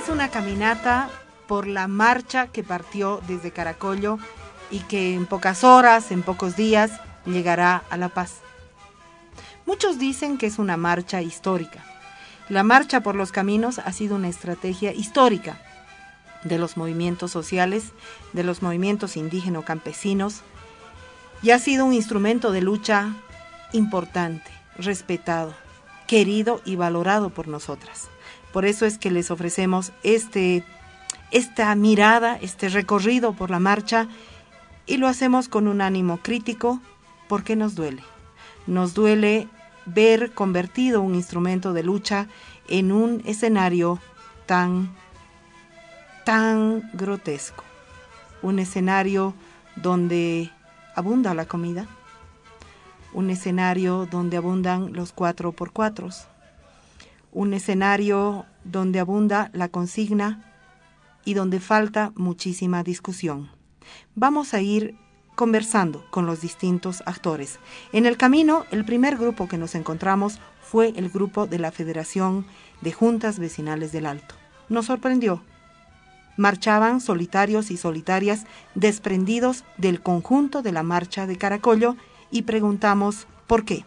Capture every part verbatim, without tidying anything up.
es una caminata por la marcha que partió desde Caracollo y que en pocas horas, en pocos días, llegará a La Paz. Muchos dicen que es una marcha histórica. La marcha por los caminos ha sido una estrategia histórica de los movimientos sociales, de los movimientos indígeno-campesinos, y ha sido un instrumento de lucha importante, respetado, querido y valorado por nosotras. Por eso es que les ofrecemos este, esta mirada, este recorrido por la marcha, y lo hacemos con un ánimo crítico, porque nos duele. Nos duele ver convertido un instrumento de lucha en un escenario tan, tan grotesco. Un escenario donde abunda la comida, un escenario donde abundan los cuatro por cuatro, un escenario donde abunda la consigna y donde falta muchísima discusión. Vamos a ir conversando con los distintos actores. En el camino, el primer grupo que nos encontramos fue el grupo de la Federación de Juntas Vecinales del Alto. Nos sorprendió. Marchaban solitarios y solitarias desprendidos del conjunto de la marcha de Caracollo y preguntamos ¿por qué?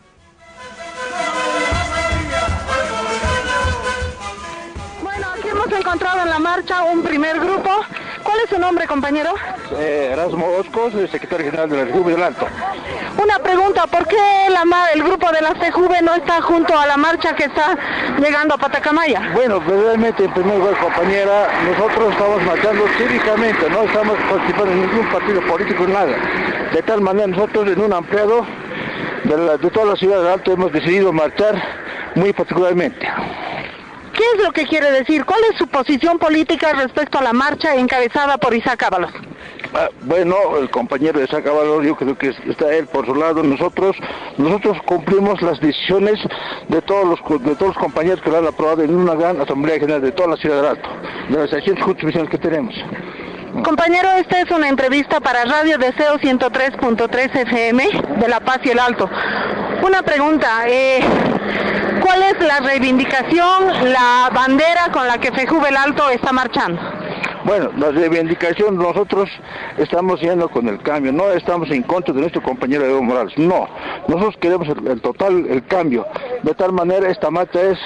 Bueno, aquí hemos encontrado en la marcha un primer grupo. ¿Cuál es su nombre, compañero? Eh, Erasmo Oscos, secretario general de la FEJUVE del Alto. Una pregunta, ¿por qué la, el grupo de la FEJUVE no está junto a la marcha que está llegando a Patacamaya? Bueno, realmente, en primer lugar, compañera, nosotros estamos marchando cívicamente, no estamos participando en ningún partido político, nada. De tal manera, nosotros en un ampliado de, la, de toda la ciudad del Alto hemos decidido marchar muy particularmente. ¿Qué es lo que quiere decir? ¿Cuál es su posición política respecto a la marcha encabezada por Isaac Ábalos? Ah, bueno, el compañero de Isaac Ábalos, yo creo que está él por su lado. Nosotros nosotros cumplimos las decisiones de todos los de todos los compañeros que lo han aprobado en una gran asamblea general de toda la ciudad del Alto, de las seiscientas juntas que tenemos. Compañero, esta es una entrevista para Radio Deseo ciento tres punto tres F M de La Paz y el Alto. Una pregunta, eh, ¿cuál es la reivindicación, la bandera con la que FEJUVE el Alto está marchando? Bueno, la reivindicación, nosotros estamos yendo con el cambio, no estamos en contra de nuestro compañero Evo Morales, no, nosotros queremos el, el total, el cambio, de tal manera esta marcha es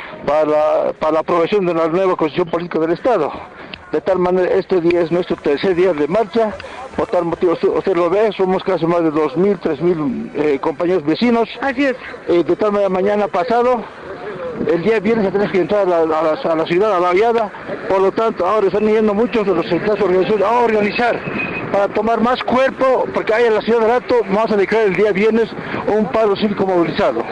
para, para la aprobación de la nueva Constitución Política del Estado. De tal manera, este día es nuestro tercer día de marcha, por tal motivo, usted, usted lo ve, somos casi más de dos mil, tres mil eh, compañeros vecinos. Así es. Eh, de tal manera, mañana pasado, el día viernes tenemos que entrar a la, a la, a la ciudad, a la Viada, por lo tanto, ahora están yendo muchos de los sectores organizaciones a organizar, para tomar más cuerpo, porque hay en la ciudad del Alto, vamos a declarar el día viernes un paro cívico movilizado.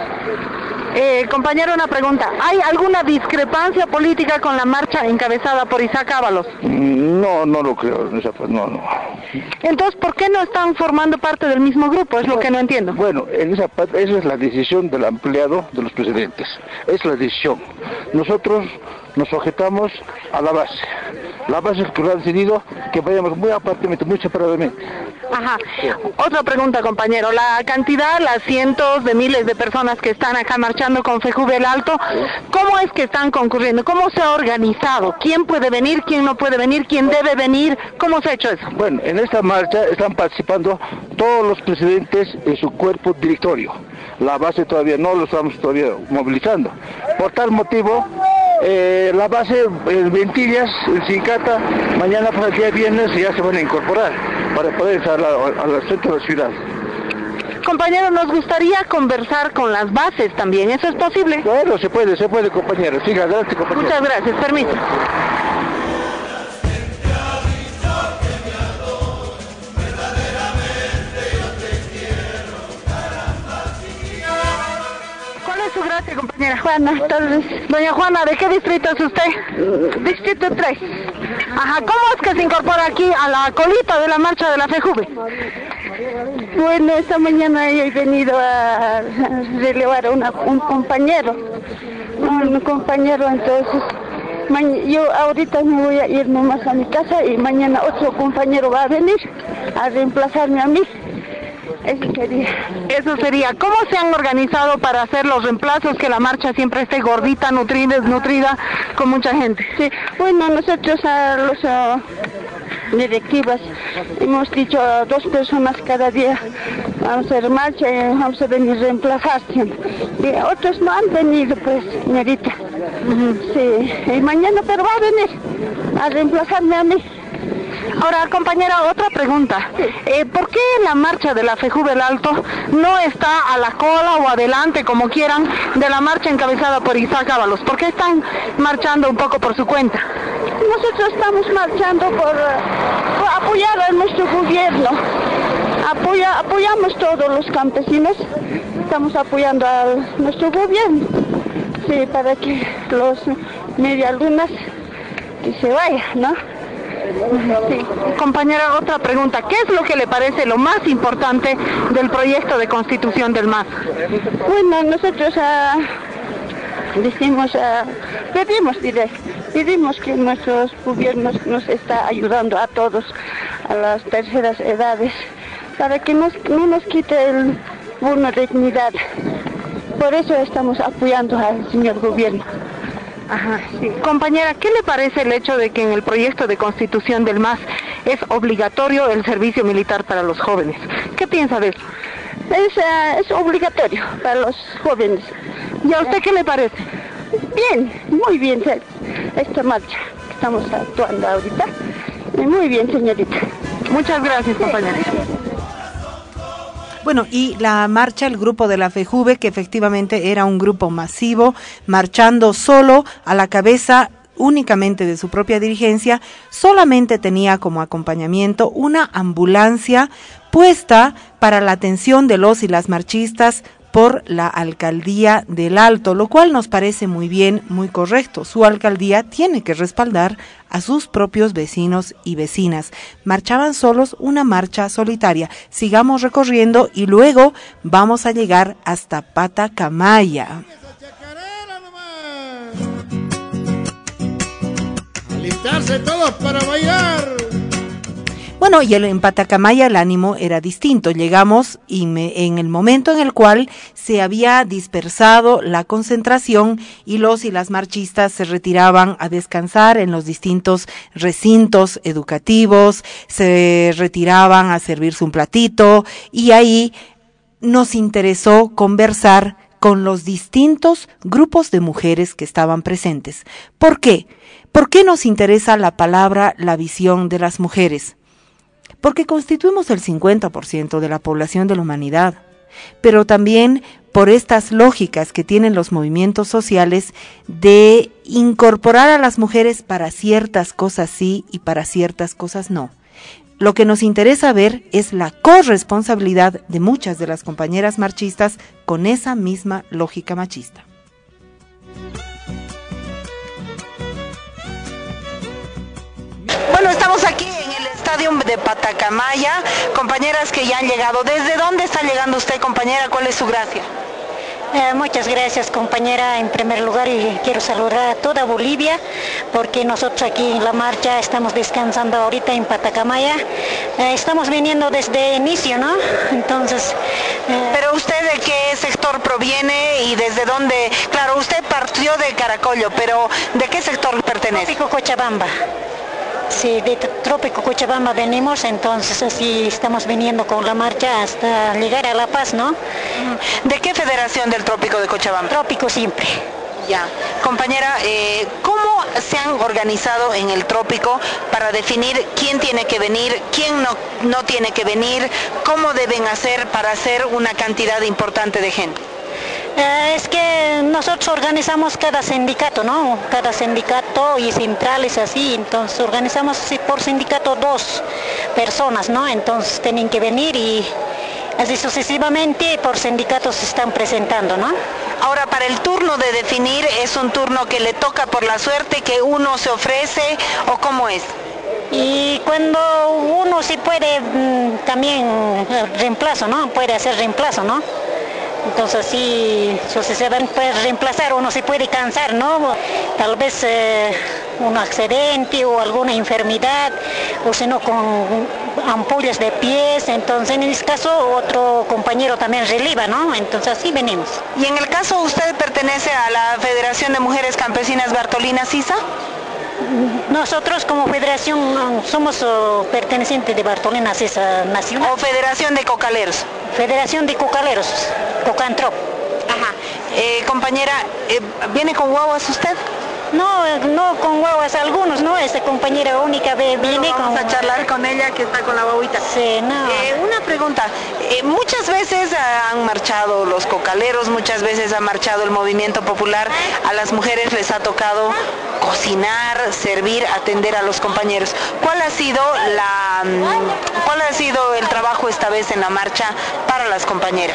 Eh, compañero, una pregunta. ¿Hay alguna discrepancia política con la marcha encabezada por Isaac Ábalos? No, no lo creo. No, no. Entonces, ¿por qué no están formando parte del mismo grupo? Es lo que no entiendo. Bueno, en esa parte, esa es la decisión del ampliado de los presidentes. Es la decisión. Nosotros nos sujetamos a la base. La base es que lo ha decidido que vayamos muy apartamente, muy separadamente. Ajá. Otra pregunta, compañero. La cantidad, las cientos de miles de personas que están acá marchando con FEJUVE el Alto, ¿cómo es que están concurriendo? ¿Cómo se ha organizado? ¿Quién puede venir? ¿Quién no puede venir? ¿Quién debe venir? ¿Cómo se ha hecho eso? Bueno, en esta marcha están participando todos los presidentes en su cuerpo directorio. La base todavía no lo estamos todavía movilizando. Por tal motivo, eh, la base, el Ventillas, el Cincata, mañana para el día viernes ya se van a incorporar para poder estar al centro de la ciudad. Compañero, nos gustaría conversar con las bases también, ¿eso es posible? Bueno, se puede, se puede, compañero. Siga adelante, compañero. Muchas gracias, permiso. ¿Cuál es su gracia, compañera? Juana, Torres. Doña Juana, ¿de qué distrito es usted? Distrito tres. Ajá, ¿cómo es que se incorpora aquí a la colita de la marcha de la FEJUVE? Bueno, esta mañana he venido a relevar a una, un compañero, un compañero, entonces yo ahorita me voy a ir nomás a mi casa y mañana otro compañero va a venir a reemplazarme a mí. Eso sería. Eso sería. ¿Cómo se han organizado para hacer los reemplazos, que la marcha siempre esté gordita, nutrida, desnutrida, con mucha gente? Sí, bueno, nosotros a los a, directivas hemos dicho a dos personas cada día vamos a hacer marcha y vamos a venir a reemplazar siempre. Y otros no han venido, pues, señorita. Uh-huh. Sí, y mañana, pero va a venir a reemplazarme a mí. Ahora, compañera, otra pregunta. Eh, ¿Por qué la marcha de la FEJUVE El Alto no está a la cola o adelante, como quieran, de la marcha encabezada por Isaac Ábalos? ¿Por qué están marchando un poco por su cuenta? Nosotros estamos marchando por, por apoyar a nuestro gobierno. Apoya, apoyamos todos los campesinos, estamos apoyando a nuestro gobierno. Sí, para que los medialunas que se vayan, ¿no? Sí. Compañera, otra pregunta. ¿Qué es lo que le parece lo más importante del proyecto de constitución del M A S? Bueno, nosotros uh, decimos, uh, pedimos, diré, pedimos que nuestros gobiernos nos está ayudando a todos, a las terceras edades, para que nos, no nos quite el bono de dignidad. Por eso estamos apoyando al señor gobierno. Ajá, sí. Compañera, ¿qué le parece el hecho de que en el proyecto de constitución del M A S es obligatorio el servicio militar para los jóvenes? ¿Qué piensa de eso? Es, uh, es obligatorio para los jóvenes. ¿Y a usted qué le parece? Bien, muy bien esta marcha que estamos actuando ahorita. Muy bien, señorita. Muchas gracias, compañera. Bueno, y la marcha, el grupo de la FEJUVE, que efectivamente era un grupo masivo, marchando solo a la cabeza únicamente de su propia dirigencia, solamente tenía como acompañamiento una ambulancia puesta para la atención de los y las marchistas por la alcaldía del Alto, lo cual nos parece muy bien, muy correcto. Su alcaldía tiene que respaldar a sus propios vecinos y vecinas. Marchaban solos, una marcha solitaria. Sigamos recorriendo y luego vamos a llegar hasta Patacamaya. Alistarse todos para bailar. Bueno, y el, en Patacamaya el ánimo era distinto. Llegamos y me, en el momento en el cual se había dispersado la concentración y los y las marchistas se retiraban a descansar en los distintos recintos educativos, se retiraban a servirse un platito y ahí nos interesó conversar con los distintos grupos de mujeres que estaban presentes. ¿Por qué? ¿Por qué nos interesa la palabra, la visión de las mujeres? Porque constituimos el cincuenta por ciento de la población de la humanidad, pero también por estas lógicas que tienen los movimientos sociales de incorporar a las mujeres para ciertas cosas sí y para ciertas cosas no. Lo que nos interesa ver es la corresponsabilidad de muchas de las compañeras marchistas con esa misma lógica machista. Bueno, estamos aquí en el estadio de Patacamaya, compañeras que ya han llegado. ¿Desde dónde está llegando usted, compañera? ¿Cuál es su gracia? Eh, muchas gracias, compañera, en primer lugar, y quiero saludar a toda Bolivia, porque nosotros aquí en la marcha estamos descansando ahorita en Patacamaya. Eh, estamos viniendo desde inicio, ¿no? Entonces... Eh... Pero usted, ¿de qué sector proviene y desde dónde? Claro, usted partió de Caracollo, pero ¿de qué sector pertenece? Trópico Cochabamba. Sí, de Trópico Cochabamba venimos, entonces así estamos viniendo con la marcha hasta llegar a La Paz, ¿no? ¿De qué federación del Trópico de Cochabamba? Trópico siempre. Ya. Compañera, eh, ¿cómo se han organizado en el Trópico para definir quién tiene que venir, quién no, no tiene que venir, cómo deben hacer para hacer una cantidad importante de gente? Eh, es que nosotros organizamos cada sindicato, ¿no? Cada sindicato y centrales así, entonces organizamos por sindicato dos personas, ¿no? Entonces tienen que venir y así sucesivamente por sindicatos se están presentando, ¿no? Ahora, para el turno de definir, ¿es un turno que le toca por la suerte, que uno se ofrece o cómo es? Y cuando uno sí puede, también reemplazo, ¿no? Puede hacer reemplazo, ¿no? Entonces así se van a reemplazar, uno se puede cansar, ¿no? Tal vez eh, un accidente o alguna enfermedad, o si no con ampollas de pies, entonces en este caso otro compañero también reliva, ¿no? Entonces así venimos. Y en el caso usted pertenece a la Federación de Mujeres Campesinas Bartolina Sisa. Nosotros como federación somos uh, pertenecientes de Bartolina Sisa Nacional. ¿O Federación de Cocaleros? Federación de Cocaleros, Cocantrop. Ajá. Eh, compañera, eh, ¿viene con guaguas usted? No, no con guaguas algunos, ¿no? Esta compañera única viene con... Vamos a charlar con ella que está con la guaguita. Sí, no. Eh, una pregunta, eh, muchas veces han marchado los cocaleros, muchas veces ha marchado el movimiento popular, a las mujeres les ha tocado cocinar, servir, atender a los compañeros. ¿Cuál ha sido la, cuál ha sido el trabajo esta vez en la marcha para las compañeras?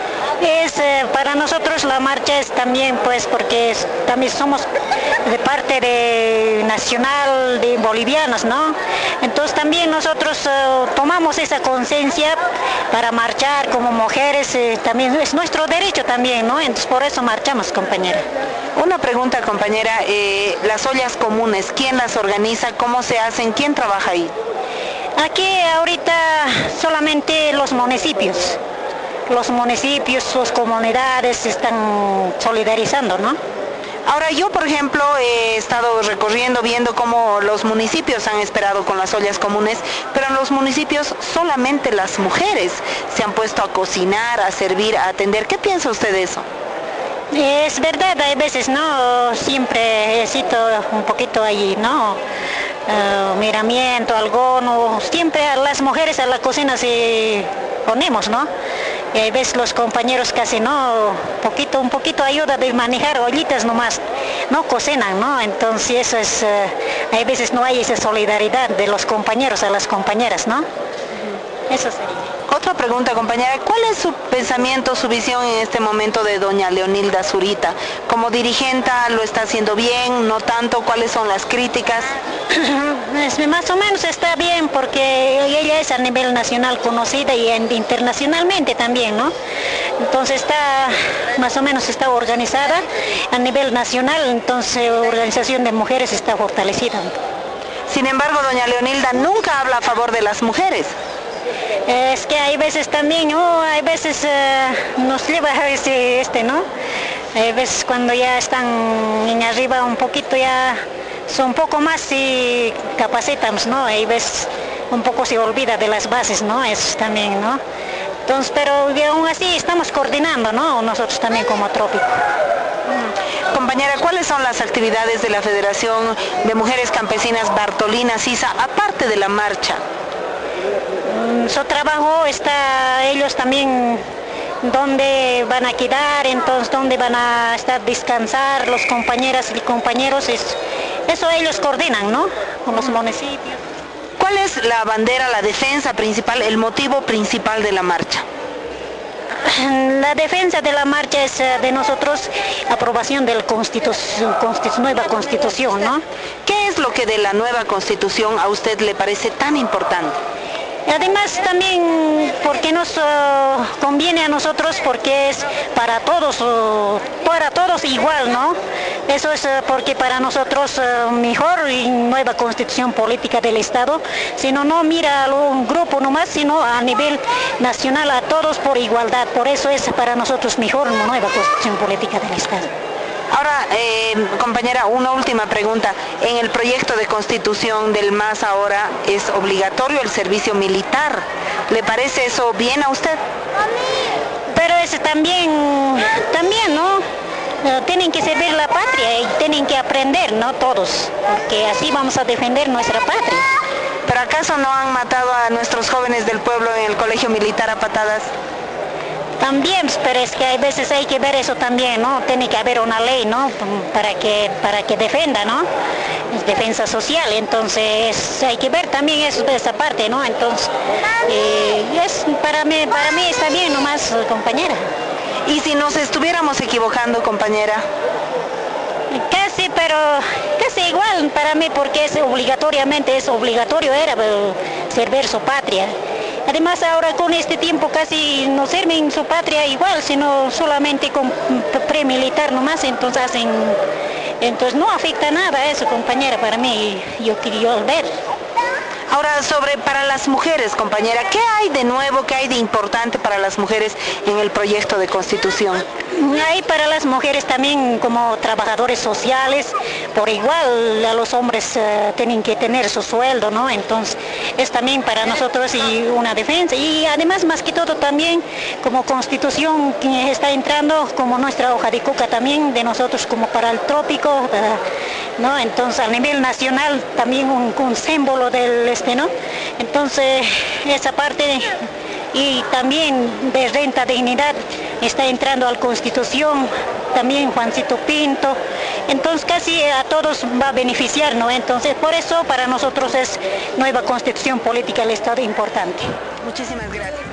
Es eh, para nosotros la marcha es también pues porque es, también somos de parte de nacional de bolivianos, ¿no? Entonces también nosotros eh, tomamos esa conciencia para marchar como mujeres, eh, también es nuestro derecho también, ¿no? Entonces por eso marchamos, compañera. Una pregunta, compañera, eh, las ollas comunes, ¿quién las organiza? ¿Cómo se hacen? ¿Quién trabaja ahí? Aquí ahorita solamente los municipios. Los municipios, sus comunidades se están solidarizando, ¿no? Ahora yo, por ejemplo, he estado recorriendo, viendo cómo los municipios han esperado con las ollas comunes, pero en los municipios solamente las mujeres se han puesto a cocinar, a servir, a atender. ¿Qué piensa usted de eso? Es verdad, hay veces, ¿no? Siempre necesito un poquito ahí, ¿no? Uh, miramiento, algo, no. Siempre a las mujeres a la cocina se ponemos, ¿no? Y hay veces los compañeros casi no, poquito, un poquito ayuda de manejar ollitas nomás, no cocinan, ¿no? Entonces eso es, uh, hay veces no hay esa solidaridad de los compañeros a las compañeras, ¿no? Eso sería. Otra pregunta, compañera, ¿cuál es su pensamiento, su visión en este momento de doña Leonilda Zurita? Como dirigenta, ¿lo está haciendo bien? ¿No tanto? ¿Cuáles son las críticas? Más o menos está bien porque ella es a nivel nacional conocida y internacionalmente también, ¿no? Entonces está, más o menos está organizada a nivel nacional, entonces la organización de mujeres está fortalecida. Sin embargo, doña Leonilda nunca habla a favor de las mujeres. Es que hay veces también, oh, hay veces uh, nos lleva este, este, ¿no? Hay veces cuando ya están en arriba un poquito ya son un poco más y capacitamos, ¿no? Hay veces un poco se olvida de las bases, ¿no? Eso también, ¿no? Entonces, pero aún así estamos coordinando, ¿no? Nosotros también como Trópico. Compañera, ¿cuáles son las actividades de la Federación de Mujeres Campesinas Bartolina Sisa, aparte de la marcha? Su trabajo está, ellos también, dónde van a quedar, entonces dónde van a estar descansar los compañeras y compañeros, es, eso ellos coordinan, ¿no? Con los municipios. ¿Cuál es la bandera, la defensa principal, el motivo principal de la marcha? La defensa de la marcha es de nosotros, aprobación de la constitución, constitución, nueva constitución, ¿no? ¿Qué es lo que de la nueva constitución a usted le parece tan importante? Además también porque nos uh, conviene a nosotros porque es para todos, uh, para todos igual, ¿no? Eso es uh, porque para nosotros uh, mejor y nueva constitución política del Estado, sino no mira a un grupo nomás, sino a nivel nacional a todos por igualdad, por eso es para nosotros mejor nueva constitución política del Estado. Ahora, eh, compañera, una última pregunta. En el proyecto de constitución del M A S ahora es obligatorio el servicio militar. ¿Le parece eso bien a usted? Pero eso también, también, ¿no? Uh, tienen que servir la patria y tienen que aprender, ¿no? Todos, porque así vamos a defender nuestra patria. ¿Pero acaso no han matado a nuestros jóvenes del pueblo en el colegio militar a patadas? También, pero es que hay veces hay que ver eso también, ¿no? Tiene que haber una ley, ¿no? Para que, para que defenda, ¿no? Es defensa social, entonces hay que ver también eso de esa parte, ¿no? Entonces, eh, es, para, mí, para mí está bien nomás, compañera. ¿Y si nos estuviéramos equivocando, compañera? Casi, pero casi igual para mí, porque es obligatoriamente, es obligatorio era servir su patria. Además ahora con este tiempo casi no sirven su patria igual, sino solamente con premilitar nomás, entonces hacen, entonces no afecta nada eso, compañera, para mí, yo quería ver. Ahora, sobre para las mujeres, compañera, ¿qué hay de nuevo, qué hay de importante para las mujeres en el proyecto de Constitución? Hay para las mujeres también como trabajadores sociales, por igual a los hombres uh, tienen que tener su sueldo, ¿no? Entonces es también para nosotros y una defensa. Y además, más que todo también como Constitución que está entrando, como nuestra hoja de coca también de nosotros como para el trópico, uh, ¿no? Entonces a nivel nacional también un, un símbolo del este, ¿no? Entonces esa parte y también de renta dignidad está entrando a la Constitución, también Juancito Pinto, entonces casi a todos va a beneficiar, ¿no? Entonces por eso para nosotros es nueva Constitución Política del Estado importante. Muchísimas gracias.